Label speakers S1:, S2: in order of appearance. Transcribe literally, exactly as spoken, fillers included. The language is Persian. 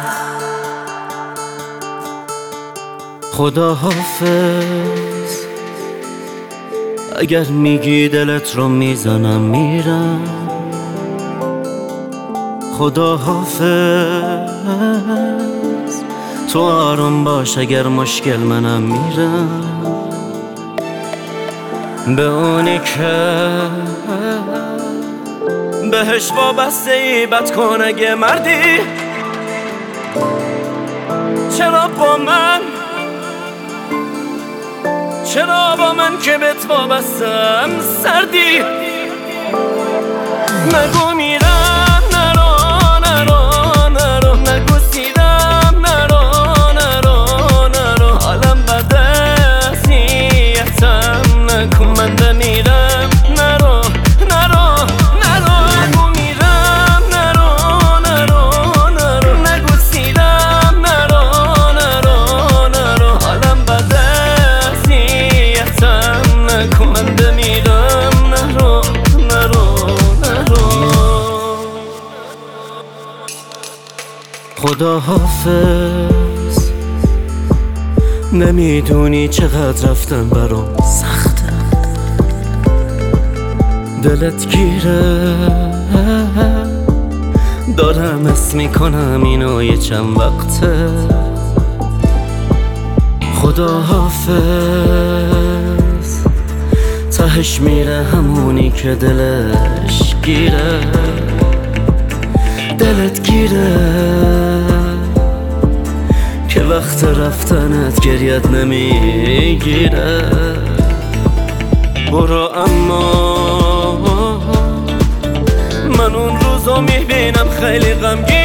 S1: خدا حافظ، اگر میگی دلت رو میزنم میرم. خدا حافظ، تو آروم باش اگر مشکل منم میرم. به اونی که بهش وابسته ای بد کن اگه مردی. چرا با من چرا با من که بهت وابستم سردی؟ نگو میرم نرو نرو نرو، نگو سیدم نرو نرو نرو، حالم بده اذیتم نکن، من بمیرم نرو نرو نرو. نگو میرم نرو نرو نرو، نگو سیدم نرو نرو نرو، حالم بده اذیتم نکن، من بمیرم نرو نرو نرو. خدا حافظ، نمیدونی چقدر رفتن برام سخته. دلت گیره دارم اسم میکنم اینو یه چند وقته. خدا حافظ، تهش میره همونی که دلش گیره. دلت گیره که وقت رفتنت گریت نمیگیره. برو اما من اون روزو میبینم خیلی غمگین.